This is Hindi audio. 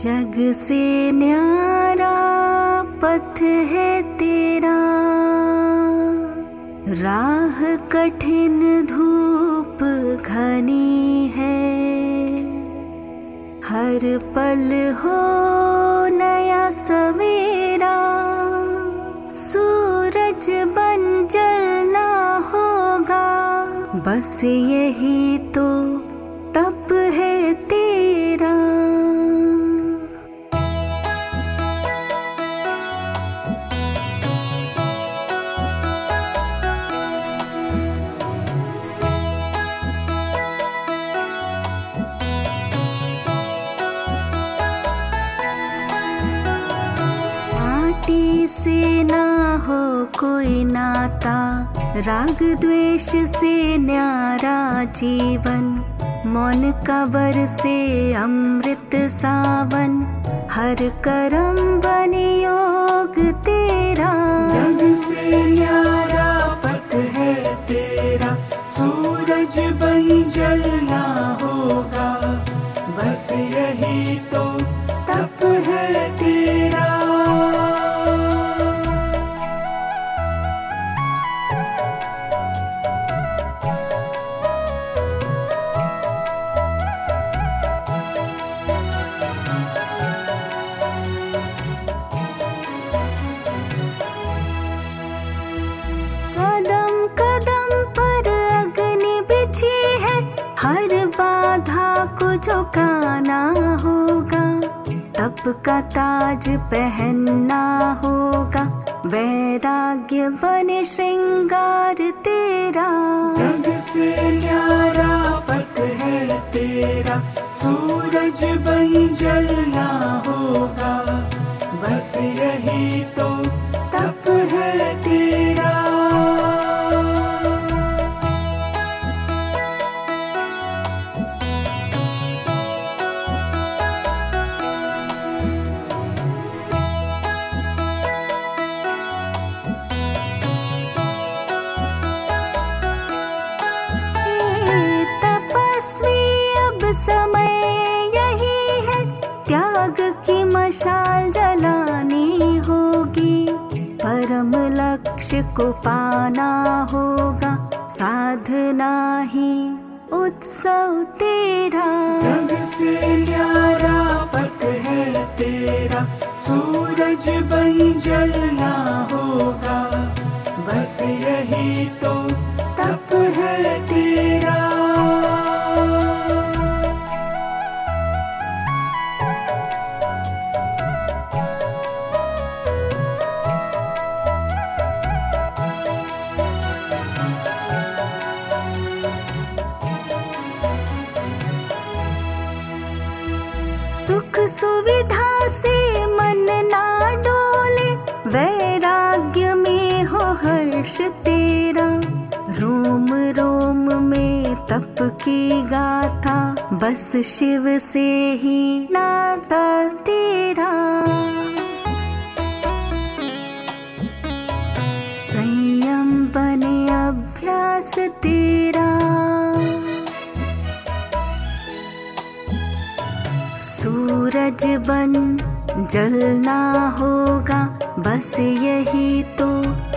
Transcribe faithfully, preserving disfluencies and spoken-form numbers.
जग से न्यारा पथ है तेरा, राह कठिन धूप घनी है। हर पल हो नया सवेरा, सूरज बन जलना होगा। बस यही तो तप है तेरा। माटी से ना हो कोई नाता, राग द्वेष से न्यारा जीवन। मौन कबर से अमृत सावन, हर करम बन योग तेरा। जग से न्यारा पथ है तेरा, सूरज बन जलना होगा। बस यही तो तप है तेरा। कदम कदम पर अग्नि बिछी है, हर बाधा को झुकाना होगा। तप का ताज पहनना होगा, वैराग्य बने श्रृंगार तेरा। जग से न्यारा पथ है तेरा, सूरज बन जलना होगा। बस यही तो तप है तेरा। समय यही है, त्याग की मशाल जलानी होगी। परम लक्ष्य को पाना होगा, साधना ही उत्सव तेरा। जग से न्यारा पथ है तेरा, सूरज बन जलना होगा। बस यही तो तप है तेरा। दुख सुविधा से मन ना डोले, वैराग्य में हो हर्ष तेरा। रोम रोम में तप की गाथा, बस शिव से ही नाता तेरा। संयम बने अभ्यास तेरा, सूरज बन जलना होगा। बस यही तो